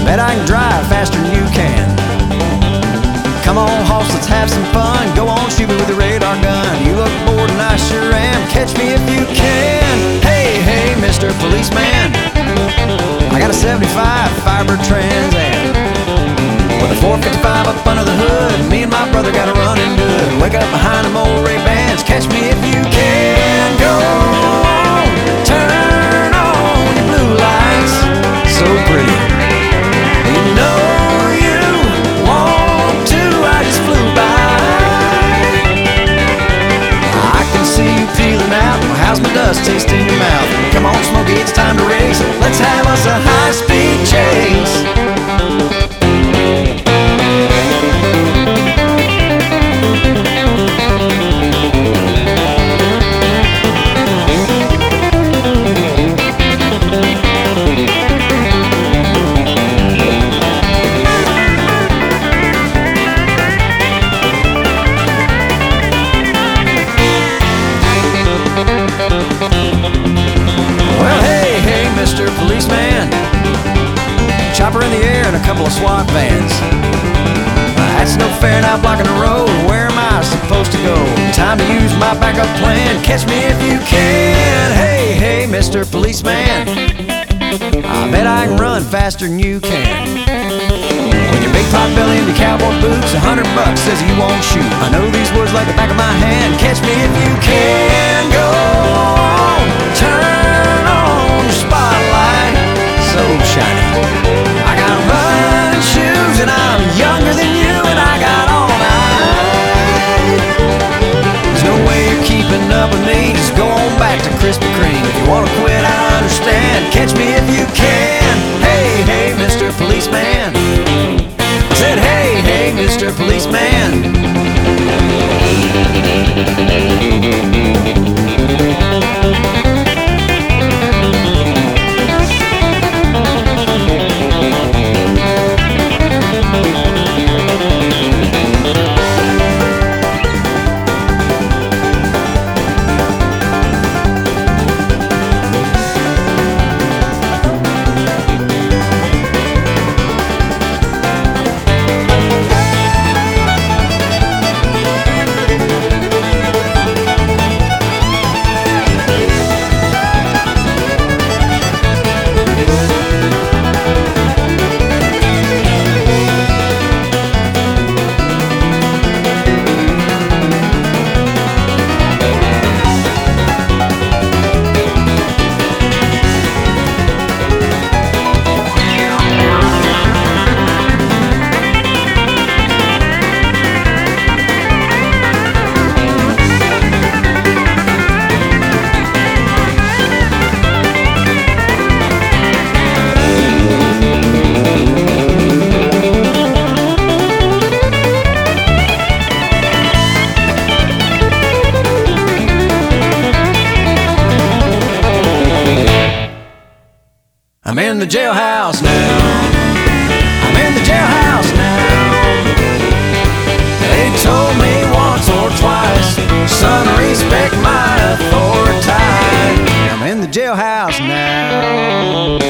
bet I can drive faster than you can. Come on, hoss, let's have some fun. Go on, shoot me with a radar gun. You look bored and I sure am. Catch me if you can. Hey, hey, Mr. Policeman, I got a 75 Firebird Trans Am with a 455 up under the hood. Me and my brother got a running good. Wake up behind them old Ray-Bans. Catch me if you can. Go on, turn on your blue lights. So pretty. You know you want to. I just flew by. I can see you peeling out. How's my dust taste in your mouth? Come on, Smokey, it's time to race. Let's have us a high-speed chase. Well, hey, hey, Mr. Policeman, chopper in the air and a couple of SWAT vans. That's no fair now, blocking the road. Where am I supposed to go? Time to use my backup plan. Catch me if you can. Hey, hey, Mr. Policeman, I bet I can run faster than you can. With your big pot belly and your cowboy boots, $100 says you won't shoot. I know these words like the back of my hand. Catch me if you can. Go on, turn on your spotlight. So shiny. I got running shoes and I'm younger than you and I got all night. There's no way you're keeping up with me. Just go on back to Krispy Kreme. If you wanna quit, I understand. Catch me if you can. Hey, hey, Mr. Policeman. I said, hey, hey, Mr. Policeman. I'm in the jailhouse now. I'm in the jailhouse now. They told me once or twice, son, respect my authority. I'm in the jailhouse now.